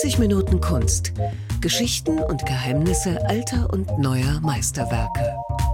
30 Minuten Kunst. Geschichten und Geheimnisse alter und neuer Meisterwerke.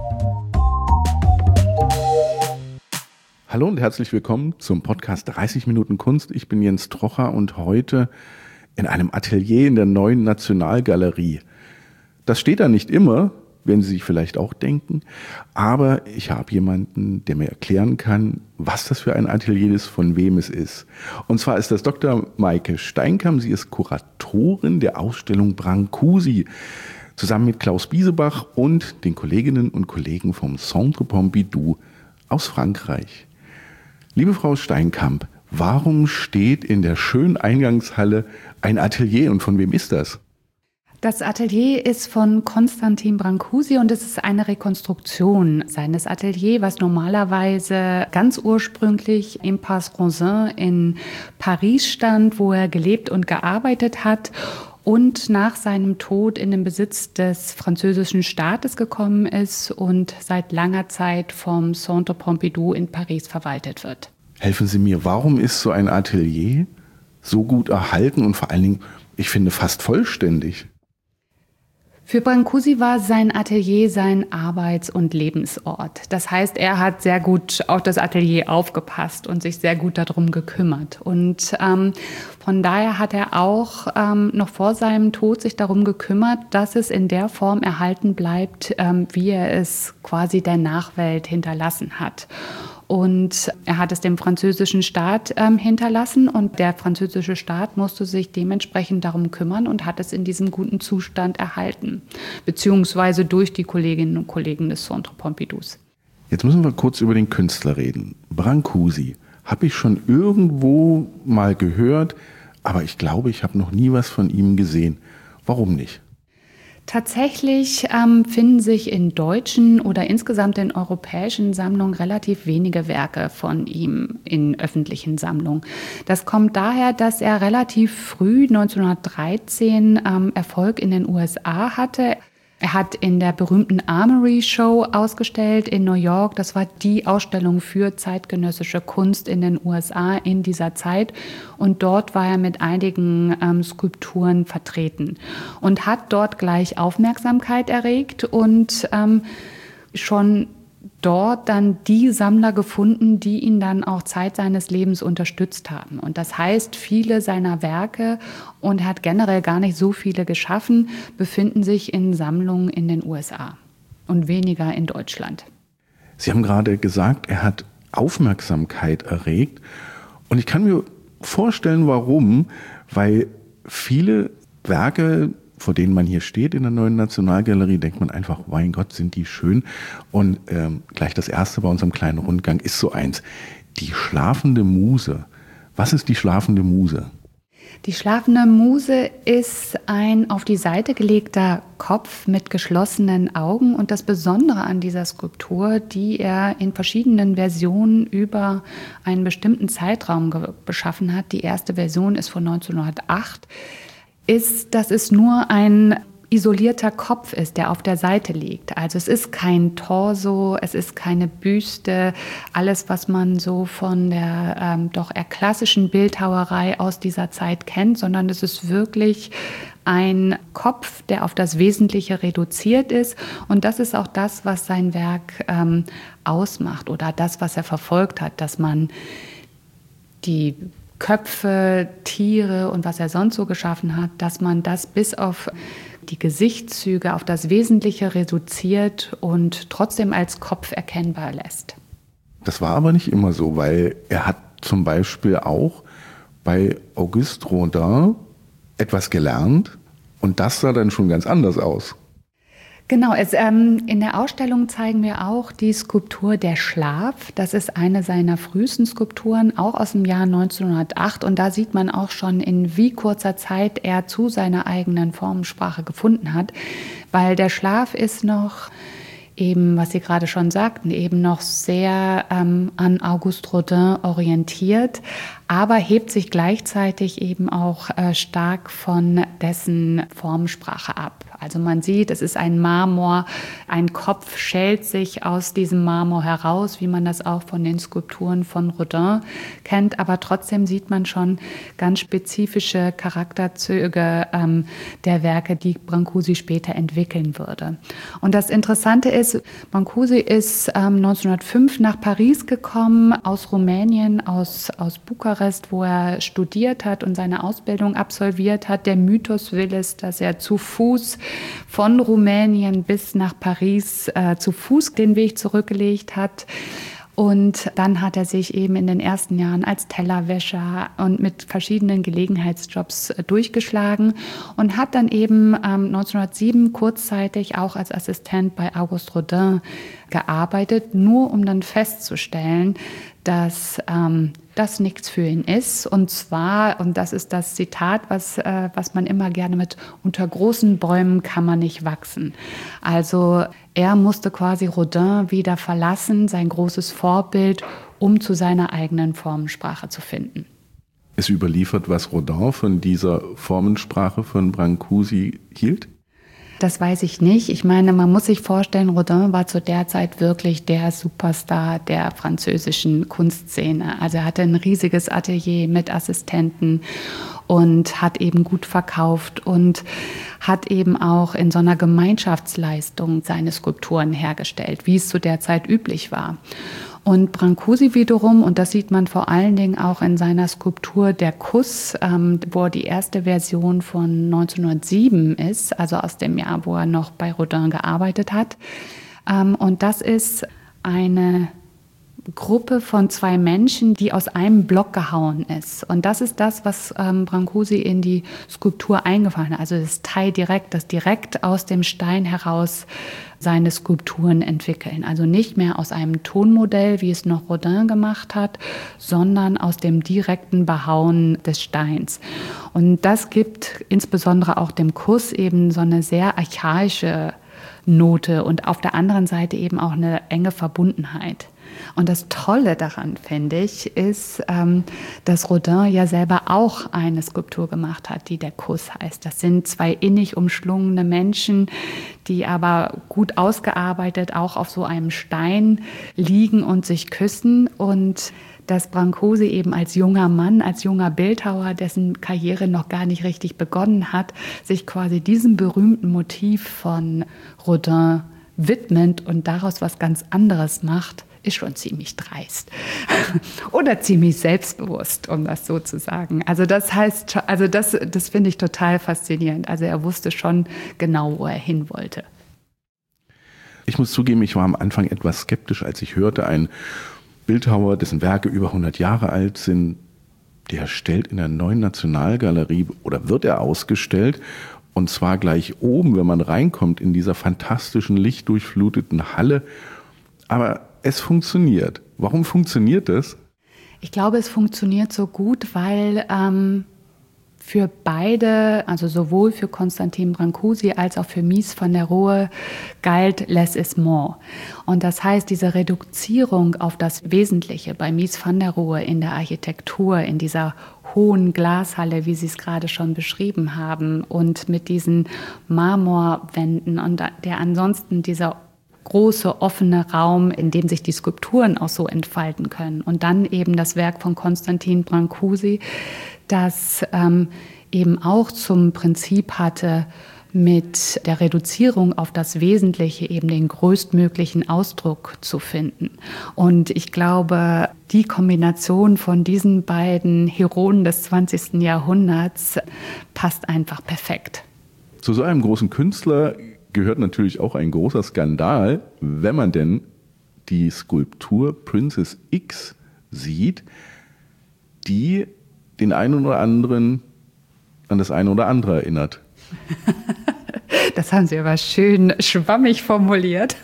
Hallo und herzlich willkommen zum Podcast 30 Minuten Kunst. Ich bin Jens Trocher und heute in einem Atelier in der Neuen Nationalgalerie. Das steht da nicht immer, werden Sie sich vielleicht auch denken, aber ich habe jemanden, der mir erklären kann, was das für ein Atelier ist, von wem es ist. Und zwar ist das Dr. Maike Steinkamp. Sie ist Kuratorin der Ausstellung Brancusi, zusammen mit Klaus Biesebach und den Kolleginnen und Kollegen vom Centre Pompidou aus Frankreich. Liebe Frau Steinkamp, warum steht in der schönen Eingangshalle ein Atelier und von wem ist das? Das Atelier ist von Constantin Brancusi und es ist eine Rekonstruktion seines Ateliers, was normalerweise ganz ursprünglich im Parc Ronsin in Paris stand, wo er gelebt und gearbeitet hat und nach seinem Tod in den Besitz des französischen Staates gekommen ist und seit langer Zeit vom Centre Pompidou in Paris verwaltet wird. Helfen Sie mir, warum ist so ein Atelier so gut erhalten und vor allen Dingen, ich finde, fast vollständig? Für Brancusi war sein Atelier sein Arbeits- und Lebensort. Das heißt, er hat sehr gut auf das Atelier aufgepasst und sich sehr gut darum gekümmert. Und von daher hat er auch noch vor seinem Tod sich darum gekümmert, dass es in der Form erhalten bleibt, wie er es quasi der Nachwelt hinterlassen hat. Und er hat es dem französischen Staat hinterlassen und der französische Staat musste sich dementsprechend darum kümmern und hat es in diesem guten Zustand erhalten, beziehungsweise durch die Kolleginnen und Kollegen des Centre Pompidous. Jetzt müssen wir kurz über den Künstler reden. Brancusi habe ich schon irgendwo mal gehört, aber ich glaube, ich habe noch nie was von ihm gesehen. Warum nicht? Tatsächlich finden sich in deutschen oder insgesamt in europäischen Sammlungen relativ wenige Werke von ihm in öffentlichen Sammlungen. Das kommt daher, dass er relativ früh, 1913, Erfolg in den USA hatte. Er hat in der berühmten Armory Show ausgestellt in New York. Das war die Ausstellung für zeitgenössische Kunst in den USA in dieser Zeit. Und dort war er mit einigen Skulpturen vertreten und hat dort gleich Aufmerksamkeit erregt und schon dort dann die Sammler gefunden, die ihn dann auch Zeit seines Lebens unterstützt haben. Und das heißt, viele seiner Werke, und er hat generell gar nicht so viele geschaffen, befinden sich in Sammlungen in den USA und weniger in Deutschland. Sie haben gerade gesagt, er hat Aufmerksamkeit erregt. Und ich kann mir vorstellen, warum, weil viele Werke, vor denen man hier steht in der Neuen Nationalgalerie, denkt man einfach, mein Gott, sind die schön. Und gleich das erste bei unserem kleinen Rundgang ist so eins, die schlafende Muse. Was ist die schlafende Muse? Die schlafende Muse ist ein auf die Seite gelegter Kopf mit geschlossenen Augen. Und das Besondere an dieser Skulptur, die er in verschiedenen Versionen über einen bestimmten Zeitraum beschaffen hat, die erste Version ist von 1908, ist, dass es nur ein isolierter Kopf ist, der auf der Seite liegt. Also es ist kein Torso, es ist keine Büste, alles, was man so von der doch eher klassischen Bildhauerei aus dieser Zeit kennt, sondern es ist wirklich ein Kopf, der auf das Wesentliche reduziert ist. Und das ist auch das, was sein Werk ausmacht oder das, was er verfolgt hat, dass man die Köpfe, Tiere und was er sonst so geschaffen hat, dass man das bis auf die Gesichtszüge, auf das Wesentliche reduziert und trotzdem als Kopf erkennbar lässt. Das war aber nicht immer so, weil er hat zum Beispiel auch bei Auguste Rodin etwas gelernt und das sah dann schon ganz anders aus. Genau, in der Ausstellung zeigen wir auch die Skulptur Der Schlaf. Das ist eine seiner frühesten Skulpturen, auch aus dem Jahr 1908. Und da sieht man auch schon, in wie kurzer Zeit er zu seiner eigenen Formensprache gefunden hat. Weil der Schlaf ist noch eben, was Sie gerade schon sagten, eben noch sehr an Auguste Rodin orientiert, aber hebt sich gleichzeitig eben auch stark von dessen Formensprache ab. Also man sieht, es ist ein Marmor, ein Kopf schält sich aus diesem Marmor heraus, wie man das auch von den Skulpturen von Rodin kennt. Aber trotzdem sieht man schon ganz spezifische Charakterzüge der Werke, die Brancusi später entwickeln würde. Und das Interessante ist, Brancusi ist 1905 nach Paris gekommen, aus Rumänien, aus Bukarest, wo er studiert hat und seine Ausbildung absolviert hat. Der Mythos will es, dass er zu Fuß von Rumänien bis nach Paris zu Fuß den Weg zurückgelegt hat. Und dann hat er sich eben in den ersten Jahren als Tellerwäscher und mit verschiedenen Gelegenheitsjobs durchgeschlagen und hat dann eben 1907 kurzzeitig auch als Assistent bei Auguste Rodin gearbeitet, nur um dann festzustellen, dass das nichts für ihn ist. Und zwar, und das ist das Zitat, was man immer gerne mit: unter großen Bäumen kann man nicht wachsen. Also er musste quasi Rodin wieder verlassen, sein großes Vorbild, um zu seiner eigenen Formensprache zu finden. Ist überliefert, was Rodin von dieser Formensprache von Brancusi hielt? Das weiß ich nicht. Ich meine, man muss sich vorstellen, Rodin war zu der Zeit wirklich der Superstar der französischen Kunstszene. Also er hatte ein riesiges Atelier mit Assistenten und hat eben gut verkauft und hat eben auch in so einer Gemeinschaftsleistung seine Skulpturen hergestellt, wie es zu der Zeit üblich war. Und Brancusi wiederum, und das sieht man vor allen Dingen auch in seiner Skulptur Der Kuss, wo die erste Version von 1907 ist, also aus dem Jahr, wo er noch bei Rodin gearbeitet hat. Und das ist eine Gruppe von zwei Menschen, die aus einem Block gehauen ist. Und das ist das, was Brancusi in die Skulptur eingefahren hat. Also das Taille direkt, das direkt aus dem Stein heraus seine Skulpturen entwickeln. Also nicht mehr aus einem Tonmodell, wie es noch Rodin gemacht hat, sondern aus dem direkten Behauen des Steins. Und das gibt insbesondere auch dem Kuss eben so eine sehr archaische Note und auf der anderen Seite eben auch eine enge Verbundenheit. Und das Tolle daran, finde ich, ist, dass Rodin ja selber auch eine Skulptur gemacht hat, die Der Kuss heißt. Das sind zwei innig umschlungene Menschen, die aber gut ausgearbeitet auch auf so einem Stein liegen und sich küssen. Und dass Brancusi eben als junger Mann, als junger Bildhauer, dessen Karriere noch gar nicht richtig begonnen hat, sich quasi diesem berühmten Motiv von Rodin widmet und daraus was ganz anderes macht, ist schon ziemlich dreist. Oder ziemlich selbstbewusst, um das so zu sagen. Also das heißt, also das finde ich total faszinierend. Also er wusste schon genau, wo er hin wollte. Ich muss zugeben, ich war am Anfang etwas skeptisch, als ich hörte, ein Bildhauer, dessen Werke über 100 Jahre alt sind, der stellt in der Neuen Nationalgalerie oder wird er ausgestellt. Und zwar gleich oben, wenn man reinkommt in dieser fantastischen, lichtdurchfluteten Halle. Aber es funktioniert. Warum funktioniert das? Ich glaube, es funktioniert so gut, weil für beide, also sowohl für Constantin Brancusi als auch für Mies van der Rohe, galt less is more. Und das heißt, diese Reduzierung auf das Wesentliche bei Mies van der Rohe in der Architektur, in dieser hohen Glashalle, wie Sie es gerade schon beschrieben haben, und mit diesen Marmorwänden und der ansonsten dieser große offene Raum, in dem sich die Skulpturen auch so entfalten können. Und dann eben das Werk von Constantin Brancusi, das eben auch zum Prinzip hatte, mit der Reduzierung auf das Wesentliche eben den größtmöglichen Ausdruck zu finden. Und ich glaube, die Kombination von diesen beiden Heroen des 20. Jahrhunderts passt einfach perfekt. Zu so einem großen Künstler gehört natürlich auch ein großer Skandal, wenn man denn die Skulptur Princess X sieht, die den einen oder anderen an das eine oder andere erinnert. Das haben Sie aber schön schwammig formuliert.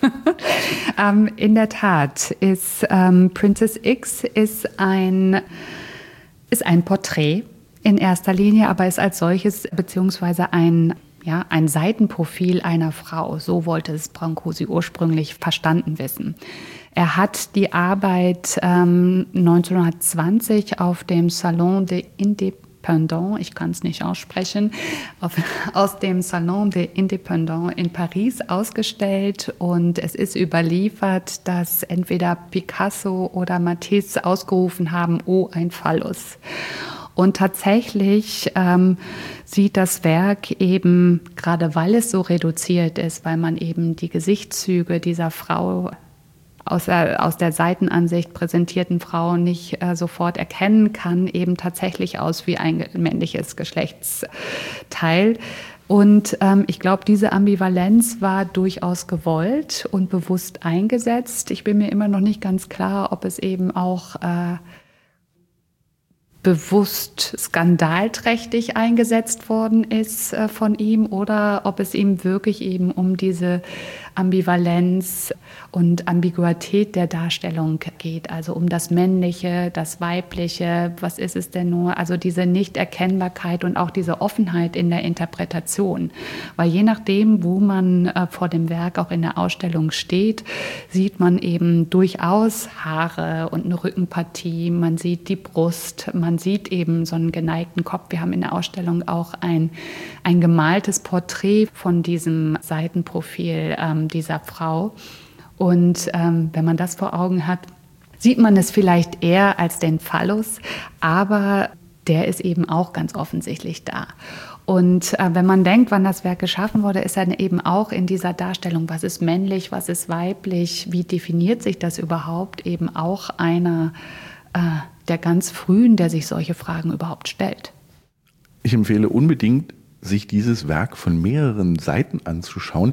In der Tat ist Princess X ist ein Porträt in erster Linie, aber ist als solches beziehungsweise ein Seitenprofil einer Frau. So wollte es Brancusi ursprünglich verstanden wissen. Er hat die Arbeit 1920 auf dem Salon des Indépendants, ich kann es nicht aussprechen, aus dem Salon des Indépendants in Paris ausgestellt. Und es ist überliefert, dass entweder Picasso oder Matisse ausgerufen haben, oh, ein Phallus. Und tatsächlich sieht das Werk eben, gerade weil es so reduziert ist, weil man eben die Gesichtszüge dieser Frau aus der Seitenansicht präsentierten Frau nicht sofort erkennen kann, eben tatsächlich aus wie ein männliches Geschlechtsteil. Und ich glaube, diese Ambivalenz war durchaus gewollt und bewusst eingesetzt. Ich bin mir immer noch nicht ganz klar, ob es eben auch bewusst skandalträchtig eingesetzt worden ist von ihm oder ob es ihm wirklich eben um diese Ambivalenz und Ambiguität der Darstellung geht, also um das Männliche, das Weibliche, was ist es denn nur, also diese Nichterkennbarkeit und auch diese Offenheit in der Interpretation, weil je nachdem, wo man vor dem Werk auch in der Ausstellung steht, sieht man eben durchaus Haare und eine Rückenpartie, man sieht die Brust, man sieht eben so einen geneigten Kopf. Wir haben in der Ausstellung auch ein gemaltes Porträt von diesem Seitenprofil dieser Frau. Und wenn man das vor Augen hat, sieht man es vielleicht eher als den Phallus, aber der ist eben auch ganz offensichtlich da. Und wenn man denkt, wann das Werk geschaffen wurde, ist dann eben auch in dieser Darstellung, was ist männlich, was ist weiblich, wie definiert sich das überhaupt, eben auch einer der ganz frühen, der sich solche Fragen überhaupt stellt. Ich empfehle unbedingt, sich dieses Werk von mehreren Seiten anzuschauen.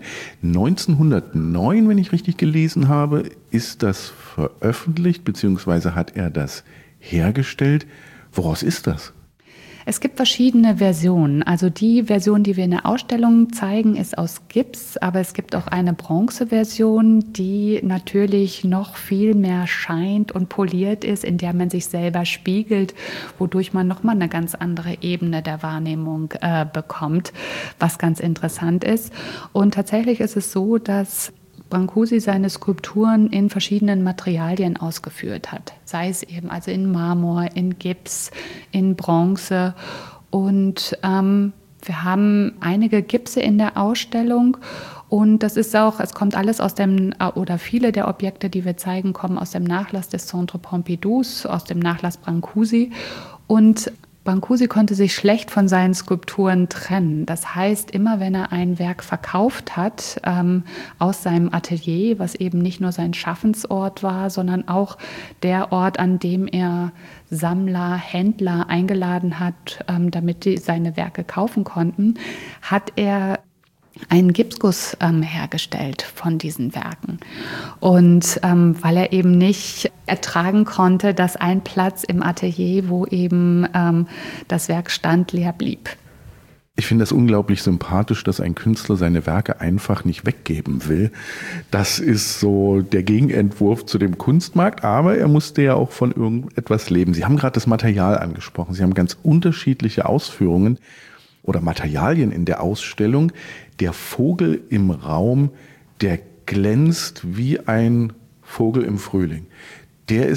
1909, wenn ich richtig gelesen habe, ist das veröffentlicht, beziehungsweise hat er das hergestellt. Woraus ist das? Es gibt verschiedene Versionen. Also die Version, die wir in der Ausstellung zeigen, ist aus Gips, aber es gibt auch eine Bronzeversion, die natürlich noch viel mehr scheint und poliert ist, in der man sich selber spiegelt, wodurch man nochmal eine ganz andere Ebene der Wahrnehmung bekommt, was ganz interessant ist. Und tatsächlich ist es so, dass Brancusi seine Skulpturen in verschiedenen Materialien ausgeführt hat. Sei es eben also in Marmor, in Gips, in Bronze. Und wir haben einige Gipse in der Ausstellung. Und das ist auch, es kommt alles aus dem, oder viele der Objekte, die wir zeigen, kommen aus dem Nachlass des Centre Pompidou, aus dem Nachlass Brancusi. Und Brancusi konnte sich schlecht von seinen Skulpturen trennen. Das heißt, immer wenn er ein Werk verkauft hat aus seinem Atelier, was eben nicht nur sein Schaffensort war, sondern auch der Ort, an dem er Sammler, Händler eingeladen hat, damit die seine Werke kaufen konnten, hat er einen Gipsguss hergestellt von diesen Werken. Und weil er eben nicht ertragen konnte, dass ein Platz im Atelier, wo eben das Werk stand, leer blieb. Ich finde das unglaublich sympathisch, dass ein Künstler seine Werke einfach nicht weggeben will. Das ist so der Gegenentwurf zu dem Kunstmarkt, aber er musste ja auch von irgendetwas leben. Sie haben gerade das Material angesprochen. Sie haben ganz unterschiedliche Ausführungen oder Materialien in der Ausstellung. Der Vogel im Raum, der glänzt wie ein Vogel im Frühling. Der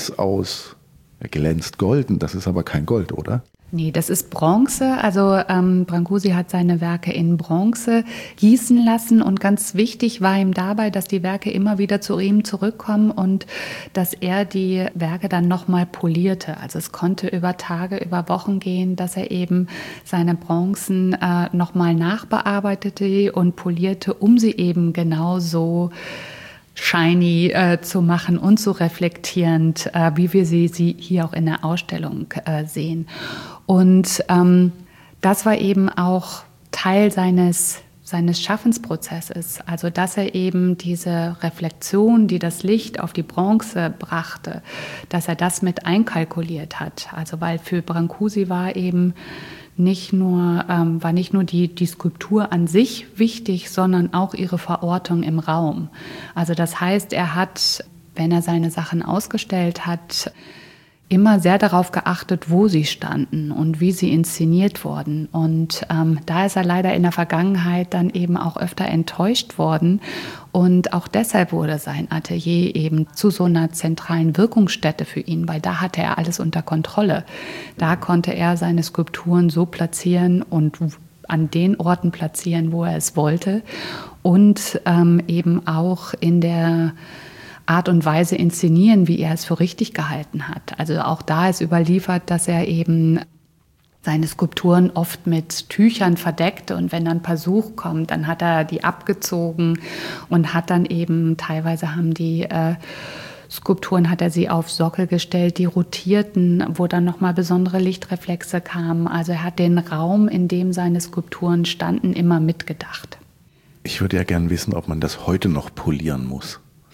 glänzt golden, das ist aber kein Gold, oder? Nee, das ist Bronze. Also Brancusi hat seine Werke in Bronze gießen lassen und ganz wichtig war ihm dabei, dass die Werke immer wieder zu ihm zurückkommen und dass er die Werke dann nochmal polierte. Also es konnte über Tage, über Wochen gehen, dass er eben seine Bronzen nochmal nachbearbeitete und polierte, um sie eben genauso shiny zu machen und so reflektierend, wie wir sie hier auch in der Ausstellung sehen. Und das war eben auch Teil seines Schaffensprozesses, also dass er eben diese Reflexion, die das Licht auf die Bronze brachte, dass er das mit einkalkuliert hat. Also weil für Brancusi war eben nicht nur die Skulptur an sich wichtig, sondern auch ihre Verortung im Raum. Also das heißt, er hat, wenn er seine Sachen ausgestellt hat, immer sehr darauf geachtet, wo sie standen und wie sie inszeniert wurden. Und da ist er leider in der Vergangenheit dann eben auch öfter enttäuscht worden. Und auch deshalb wurde sein Atelier eben zu so einer zentralen Wirkungsstätte für ihn, weil da hatte er alles unter Kontrolle. Da konnte er seine Skulpturen so platzieren und an den Orten platzieren, wo er es wollte. Und eben auch in der Art und Weise inszenieren, wie er es für richtig gehalten hat. Also auch da ist überliefert, dass er eben seine Skulpturen oft mit Tüchern verdeckte und wenn dann Besuch kommt, dann hat er die abgezogen und hat dann eben, teilweise haben die Skulpturen, hat er sie auf Sockel gestellt, die rotierten, wo dann nochmal besondere Lichtreflexe kamen. Also er hat den Raum, in dem seine Skulpturen standen, immer mitgedacht. Ich würde ja gern wissen, ob man das heute noch polieren muss.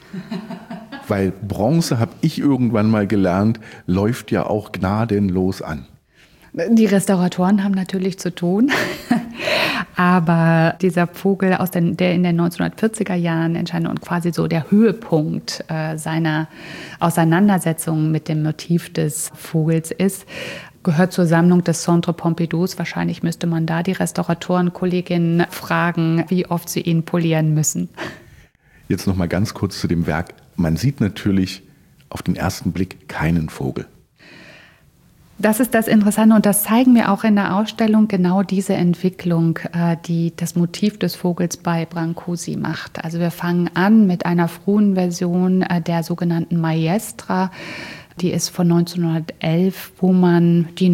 Weil Bronze, habe ich irgendwann mal gelernt, läuft ja auch gnadenlos an. Die Restauratoren haben natürlich zu tun, aber dieser Vogel, der in den 1940er Jahren entstand und quasi so der Höhepunkt seiner Auseinandersetzung mit dem Motiv des Vogels ist, gehört zur Sammlung des Centre Pompidou. Wahrscheinlich müsste man da die Restauratorenkolleginnen fragen, wie oft sie ihn polieren müssen. Jetzt noch mal ganz kurz zu dem Werk. Man sieht natürlich auf den ersten Blick keinen Vogel. Das ist das Interessante und das zeigen wir auch in der Ausstellung, genau diese Entwicklung, die das Motiv des Vogels bei Brancusi macht. Also wir fangen an mit einer frühen Version der sogenannten Maestra. Die ist von 1911, wo man die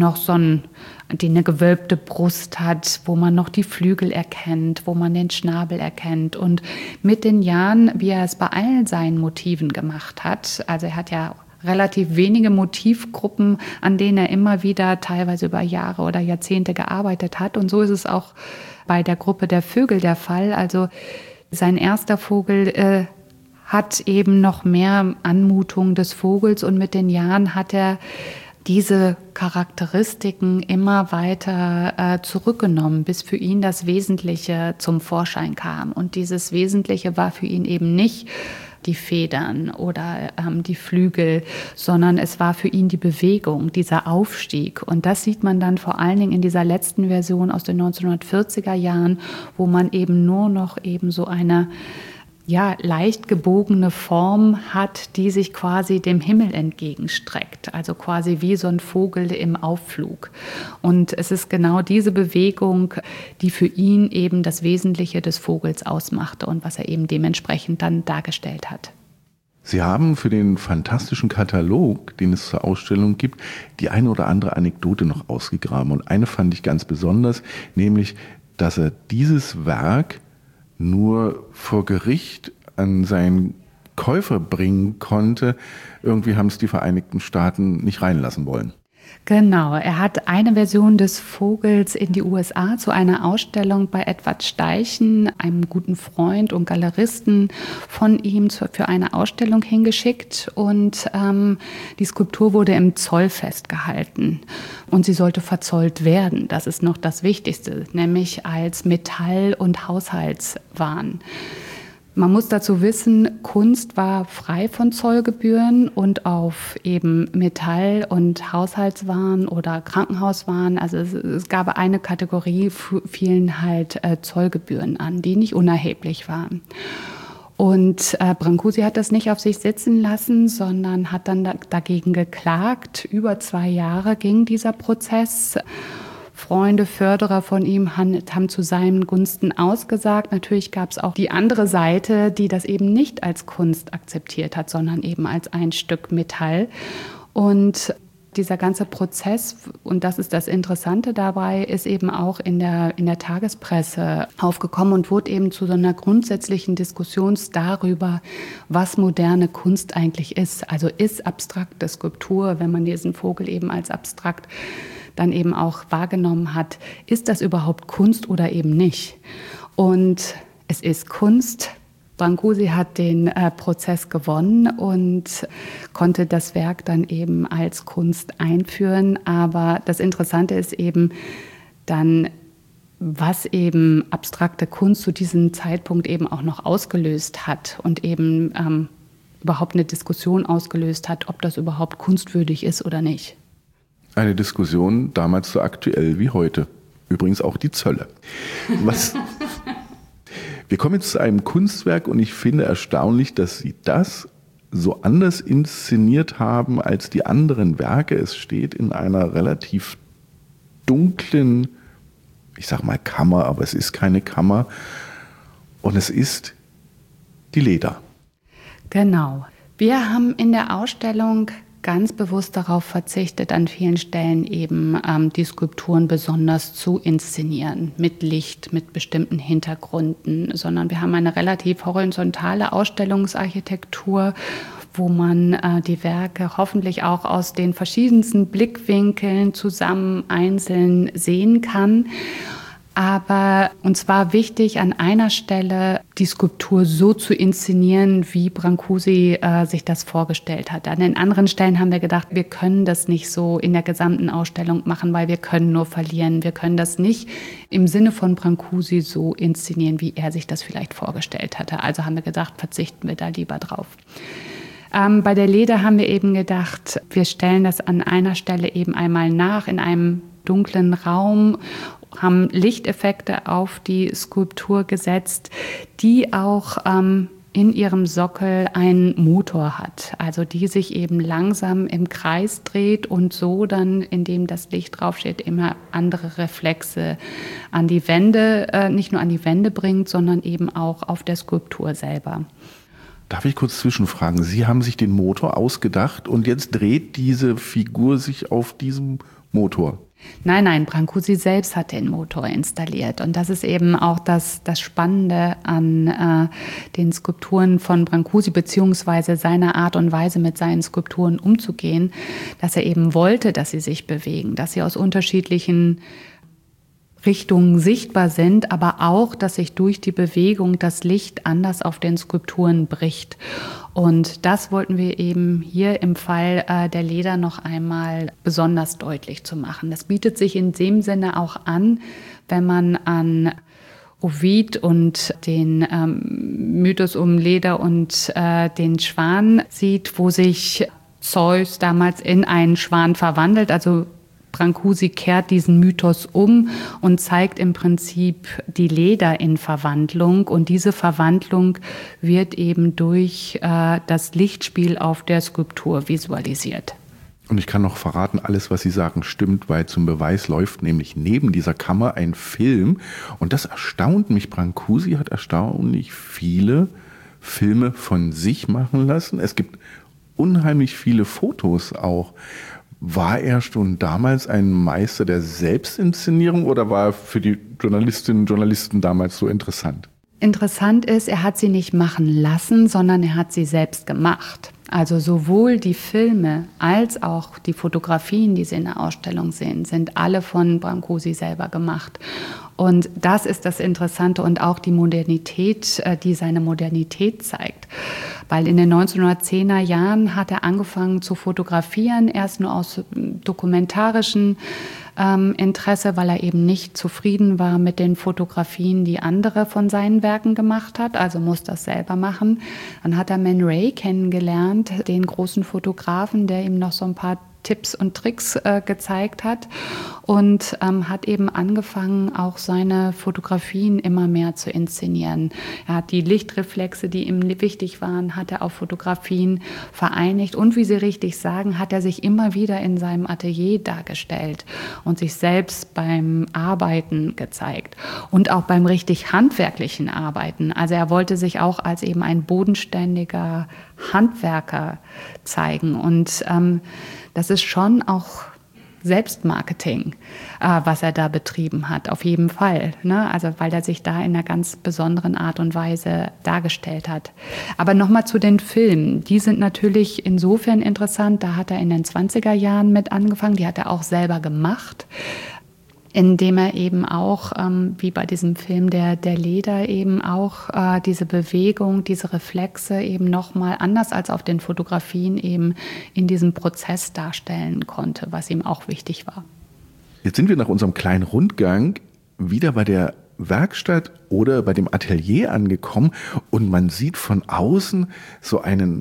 eine gewölbte Brust hat, wo man noch die Flügel erkennt, wo man den Schnabel erkennt. Und mit den Jahren, wie er es bei allen seinen Motiven gemacht hat, also er hat ja relativ wenige Motivgruppen, an denen er immer wieder teilweise über Jahre oder Jahrzehnte gearbeitet hat. Und so ist es auch bei der Gruppe der Vögel der Fall. Also sein erster Vogel hat eben noch mehr Anmutung des Vogels und mit den Jahren hat er diese Charakteristiken immer weiter zurückgenommen, bis für ihn das Wesentliche zum Vorschein kam. Und dieses Wesentliche war für ihn eben nicht die Federn oder die Flügel, sondern es war für ihn die Bewegung, dieser Aufstieg. Und das sieht man dann vor allen Dingen in dieser letzten Version aus den 1940er Jahren, wo man eben nur noch eben so eine leicht gebogene Form hat, die sich quasi dem Himmel entgegenstreckt, also quasi wie so ein Vogel im Aufflug. Und es ist genau diese Bewegung, die für ihn eben das Wesentliche des Vogels ausmachte und was er eben dementsprechend dann dargestellt hat. Sie haben für den fantastischen Katalog, den es zur Ausstellung gibt, die eine oder andere Anekdote noch ausgegraben. Und eine fand ich ganz besonders, nämlich, dass er dieses Werk nur vor Gericht an seinen Käufer bringen konnte. Irgendwie haben es die Vereinigten Staaten nicht reinlassen wollen. Genau, er hat eine Version des Vogels in die USA zu einer Ausstellung bei Edward Steichen, einem guten Freund und Galeristen von ihm, für eine Ausstellung hingeschickt. Und die Skulptur wurde im Zoll festgehalten und sie sollte verzollt werden. Das ist noch das Wichtigste, nämlich als Metall- und Haushaltswaren. Man muss dazu wissen, Kunst war frei von Zollgebühren und auf eben Metall- und Haushaltswaren oder Krankenhauswaren, also es gab eine Kategorie, fielen halt Zollgebühren an, die nicht unerheblich waren. Und Brancusi hat das nicht auf sich sitzen lassen, sondern hat dann dagegen geklagt. Über 2 Jahre ging dieser Prozess. Freunde, Förderer von ihm haben zu seinen Gunsten ausgesagt. Natürlich gab es auch die andere Seite, die das eben nicht als Kunst akzeptiert hat, sondern eben als ein Stück Metall. Und dieser ganze Prozess, und das ist das Interessante dabei, ist eben auch in der Tagespresse aufgekommen und wurde eben zu so einer grundsätzlichen Diskussion darüber, was moderne Kunst eigentlich ist. Also ist abstrakte Skulptur, wenn man diesen Vogel eben als abstrakt dann eben auch wahrgenommen hat, ist das überhaupt Kunst oder eben nicht? Und es ist Kunst. Brancusi hat den Prozess gewonnen und konnte das Werk dann eben als Kunst einführen. Aber das Interessante ist eben dann, was eben abstrakte Kunst zu diesem Zeitpunkt eben auch noch ausgelöst hat und eben überhaupt eine Diskussion ausgelöst hat, ob das überhaupt kunstwürdig ist oder nicht. Eine Diskussion damals so aktuell wie heute. Übrigens auch die Zölle. Wir kommen jetzt zu einem Kunstwerk und ich finde erstaunlich, dass Sie das so anders inszeniert haben als die anderen Werke. Es steht in einer relativ dunklen, ich sag mal Kammer, aber es ist keine Kammer. Und es ist die Leda. Genau. Wir haben in der Ausstellung ganz bewusst darauf verzichtet, an vielen Stellen eben die Skulpturen besonders zu inszenieren, mit Licht, mit bestimmten Hintergründen, sondern wir haben eine relativ horizontale Ausstellungsarchitektur, wo man die Werke hoffentlich auch aus den verschiedensten Blickwinkeln zusammen einzeln sehen kann. Aber uns war wichtig, an einer Stelle die Skulptur so zu inszenieren, wie Brancusi sich das vorgestellt hat. An den anderen Stellen haben wir gedacht, wir können das nicht so in der gesamten Ausstellung machen, weil wir können nur verlieren. Wir können das nicht im Sinne von Brancusi so inszenieren, wie er sich das vielleicht vorgestellt hatte. Also haben wir gedacht, verzichten wir da lieber drauf. Bei der Leda haben wir eben gedacht, wir stellen das an einer Stelle eben einmal nach in einem dunklen Raum, haben Lichteffekte auf die Skulptur gesetzt, die auch in ihrem Sockel einen Motor hat, also die sich eben langsam im Kreis dreht und so dann, indem das Licht draufsteht, immer andere Reflexe an die Wände, nicht nur an die Wände bringt, sondern eben auch auf der Skulptur selber. Darf ich kurz zwischenfragen? Sie haben sich den Motor ausgedacht und jetzt dreht diese Figur sich auf diesem Motor? Nein, Brancusi selbst hat den Motor installiert. Und das ist eben auch das Spannende an den Skulpturen von Brancusi, beziehungsweise seiner Art und Weise, mit seinen Skulpturen umzugehen, dass er eben wollte, dass sie sich bewegen, dass sie aus unterschiedlichen Richtungen sichtbar sind, aber auch, dass sich durch die Bewegung das Licht anders auf den Skulpturen bricht. Und das wollten wir eben hier im Fall der Leda noch einmal besonders deutlich zu machen. Das bietet sich in dem Sinne auch an, wenn man an Ovid und den Mythos um Leda und den Schwan sieht, wo sich Zeus damals in einen Schwan verwandelt, also Brancusi kehrt diesen Mythos um und zeigt im Prinzip die Leda in Verwandlung. Und diese Verwandlung wird eben durch das Lichtspiel auf der Skulptur visualisiert. Und ich kann noch verraten, alles, was Sie sagen, stimmt, weil zum Beweis läuft nämlich neben dieser Kammer ein Film. Und das erstaunt mich. Brancusi hat erstaunlich viele Filme von sich machen lassen. Es gibt unheimlich viele Fotos auch. War er schon damals ein Meister der Selbstinszenierung oder war er für die Journalistinnen und Journalisten damals so interessant? Interessant ist, er hat sie nicht machen lassen, sondern er hat sie selbst gemacht. Also sowohl die Filme als auch die Fotografien, die Sie in der Ausstellung sehen, sind alle von Brancusi selber gemacht. Und das ist das Interessante und auch die Modernität, die seine Modernität zeigt. Weil in den 1910er Jahren hat er angefangen zu fotografieren, erst nur aus dokumentarischen Interesse, weil er eben nicht zufrieden war mit den Fotografien, die andere von seinen Werken gemacht hat, also muss das selber machen. Dann hat er Man Ray kennengelernt, den großen Fotografen, der ihm noch so ein paar Tipps und Tricks gezeigt hat und hat eben angefangen, auch seine Fotografien immer mehr zu inszenieren. Er hat die Lichtreflexe, die ihm wichtig waren, hat er auf Fotografien vereinigt und wie Sie richtig sagen, hat er sich immer wieder in seinem Atelier dargestellt und sich selbst beim Arbeiten gezeigt und auch beim richtig handwerklichen Arbeiten. Also er wollte sich auch als eben ein bodenständiger Handwerker zeigen und das ist schon auch Selbstmarketing, was er da betrieben hat, auf jeden Fall. Ne? Also weil er sich da in einer ganz besonderen Art und Weise dargestellt hat. Aber nochmal zu den Filmen. Die sind natürlich insofern interessant, da hat er in den 20er Jahren mit angefangen, die hat er auch selber gemacht, indem er eben auch, wie bei diesem Film der Leda, eben auch diese Bewegung, diese Reflexe eben nochmal anders als auf den Fotografien eben in diesem Prozess darstellen konnte, was ihm auch wichtig war. Jetzt sind wir nach unserem kleinen Rundgang wieder bei der Werkstatt oder bei dem Atelier angekommen und man sieht von außen so einen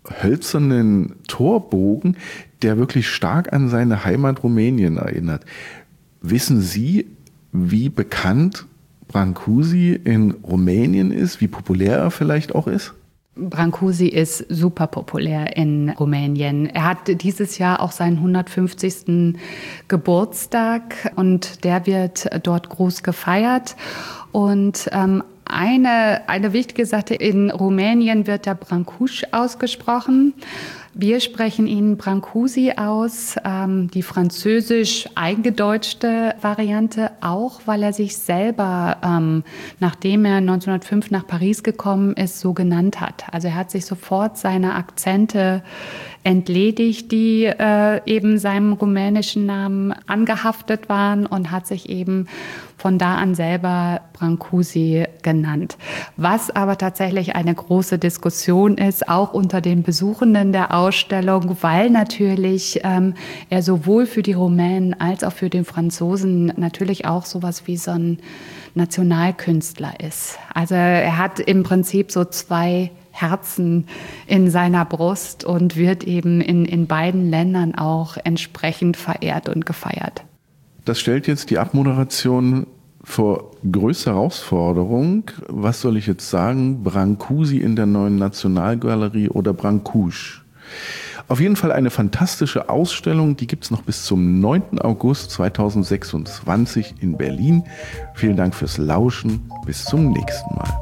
hölzernen Torbogen, der wirklich stark an seine Heimat Rumänien erinnert. Wissen Sie, wie bekannt Brancusi in Rumänien ist, wie populär er vielleicht auch ist? Brancusi ist super populär in Rumänien. Er hat dieses Jahr auch seinen 150. Geburtstag und der wird dort groß gefeiert. Und eine wichtige Sache, in Rumänien wird der Brancusi ausgesprochen. Wir sprechen ihn Brancusi aus, die französisch eingedeutschte Variante auch, weil er sich selber, nachdem er 1905 nach Paris gekommen ist, so genannt hat. Also er hat sich sofort seine Akzente entledigt, die eben seinem rumänischen Namen angehaftet waren und hat sich eben von da an selber Brancusi genannt. Was aber tatsächlich eine große Diskussion ist, auch unter den Besuchenden der Ausstellung, weil natürlich er sowohl für die Rumänen als auch für den Franzosen natürlich auch sowas wie so ein Nationalkünstler ist. Also er hat im Prinzip so zwei Herzen in seiner Brust und wird eben in beiden Ländern auch entsprechend verehrt und gefeiert. Das stellt jetzt die Abmoderation vor größte Herausforderung. Was soll ich jetzt sagen? Brancusi in der Neuen Nationalgalerie oder Brancusi? Auf jeden Fall eine fantastische Ausstellung, die gibt es noch bis zum 9. August 2026 in Berlin. Vielen Dank fürs Lauschen. Bis zum nächsten Mal.